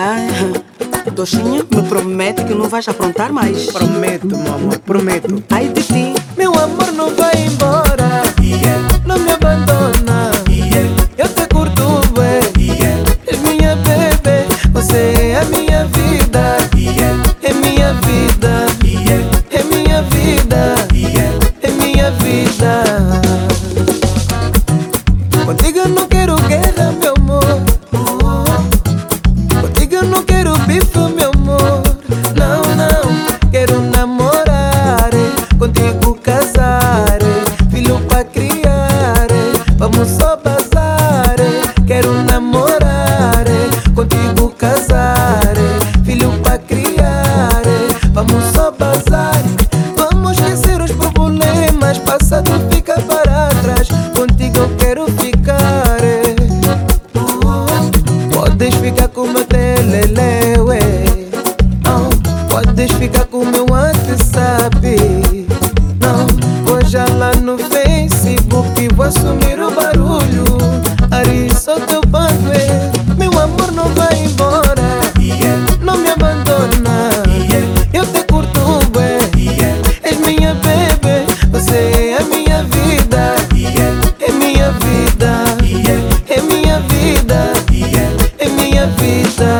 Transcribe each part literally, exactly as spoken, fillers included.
Ai, Doxinha, me promete que não vais aprontar mais. Prometo, meu amor, prometo. Ai de ti, meu amor não vai embora, yeah. Não me abandona, yeah. Eu te curto, ué, yeah. És minha bebê, você é minha vida, yeah. É minha vida, yeah. É minha vida, yeah. É minha vida. Contigo eu não quero guerra, meu amor. Contigo eu não quero bife, meu amor. Não, não, quero namorar, contigo casar, filho pra criar, vamos só bazar. Quero namorar, contigo casar, filho pra criar, vamos só bazar. Vamos esquecer os problemas, passado fica para trás. Contigo eu quero ficar. Podes ficar com meu telele, ué. Oh, podes ficar com meu WhatsApp. Não, hoje lá no Facebook vou assumir o barulho. Ari, sou teu banco, é. Meu amor não vai embora, yeah. Não me abandona, yeah. Eu te curto, ué, yeah. És minha bebê, você é minha vida, yeah. É minha vida, yeah. É minha vida, yeah. É minha vida.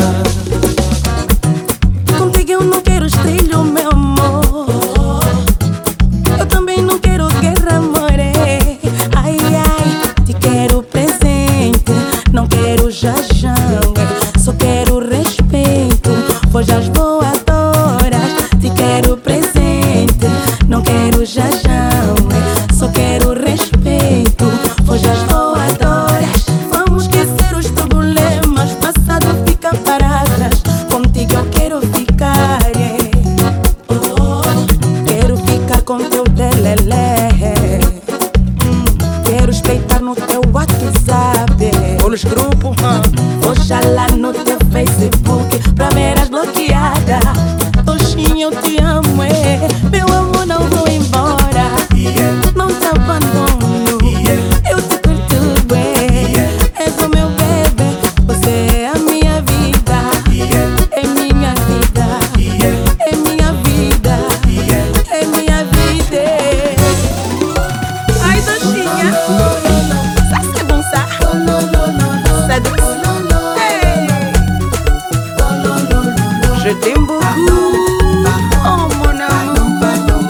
contigo eu não quero estrilho, meu amor. Eu também não quero guerra, amor. Ai, ai, te quero presente, não quero jajão, só quero respeito. Forjas voadoras, te quero presente, não quero jajão, só quero respeito. Forjas voadoras, vamos esquecer os problemas, passado fica para trás. Contigo eu quero ficar, yeah. Oh, quero ficar com teu telele, hum, quero respeitar no teu WhatsApp, Ou nos grupos, uh. oxalá no teu Facebook, pra ver as bloqueadas. Doxinha, eu te amo, é. Meu amor, não vou embora, yeah. não te abandono, Yeah. eu te curto, é. Yeah. És o meu bebê, você é a minha vida, Yeah. é minha vida, Yeah. é minha vida, Yeah. é minha vida. Ai, Doxinha, sabe que bom, sabe? Sabe? Je t'aime beaucoup, oh mon amour,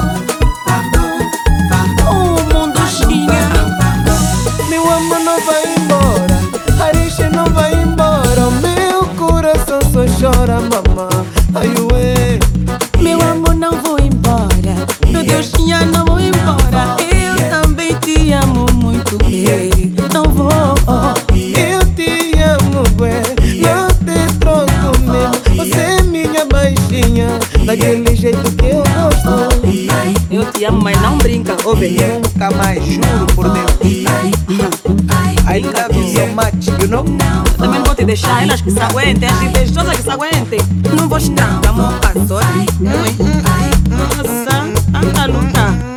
oh mon Doxinha. Meu amor não vai embora, Arixe não vai embora. O meu coração só chora, mamã. Ai, ué. Meu amor, não vou embora, meu Doxinha, não vou embora. Eu também te amo muito, bem. Não vou. Eu te amo, ué. Não te troco mesmo. Você é minha baixinha, daquele jeito que eu gosto. Eu te amo, mas não brinca, ô bem. Nunca mais, juro por Deus. I love you so much, you know? Eu também não vou te deixar, elas que se aguentem, as invejosas que se aguentem. Não vou estrangar, amor, passou. Nossa, anda a lutar.